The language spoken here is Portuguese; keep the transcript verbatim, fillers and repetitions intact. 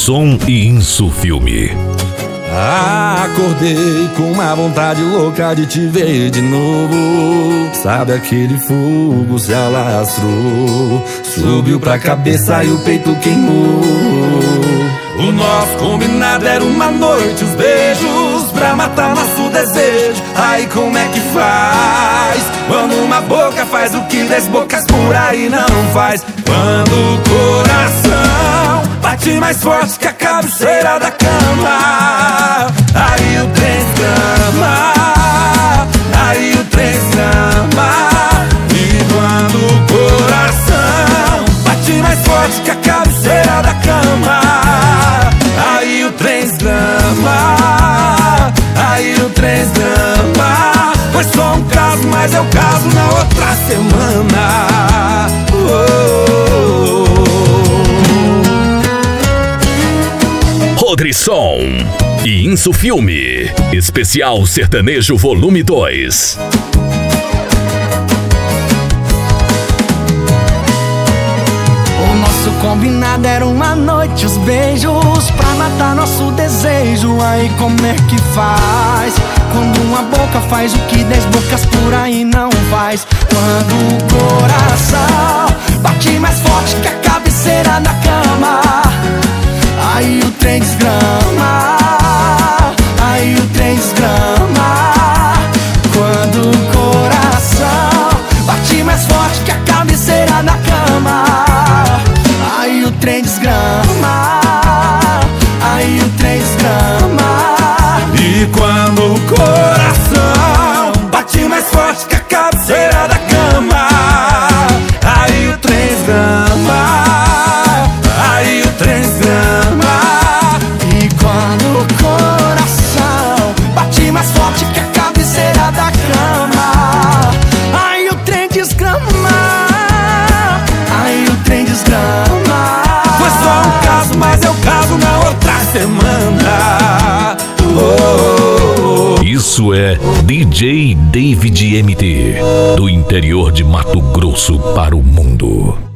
Rodrisson e Insufilme. Ah, acordei com uma vontade louca de te ver de novo. Sabe, aquele fogo se alastrou, subiu pra cabeça e o peito queimou. O nosso combinado era uma noite, os beijos pra matar nosso desejo. Aí como é que faz? Quando uma boca faz o que dez bocas por aí não faz. Quando o coração bate mais forte que a cabeceira da cama, aí o trem escama, aí o trem escama. E quando o coração bate mais forte que a cabeceira da cama, aí o trem escama, aí o trem escama. Foi só um caso, mas é o caso na outra semana. Oh. Rodrisson e Insufilme, especial sertanejo volume dois. O nosso combinado era uma noite, os beijos pra matar nosso desejo. Aí como é que faz? Quando uma boca faz o que dez bocas por aí não faz. Quando o coração bate mais forte que a cabeceira da cama, aí o trem desgrama, aí o trem desgrama. Quando o coração bate mais forte que a cabeceira da cama, aí o trem desgrama, aí o trem desgrama. E quando o coração bate mais forte que a cabeceira da cama, aí o trem desgrama, aí o trem desgrama. E quando o coração bate mais forte que a cabeceira da cama, aí o trem desgrama, aí o trem desgrama. Foi só um caso, mas é o caso na outra semana. Oh. Isso é D J David M T, do interior de Mato Grosso para o mundo.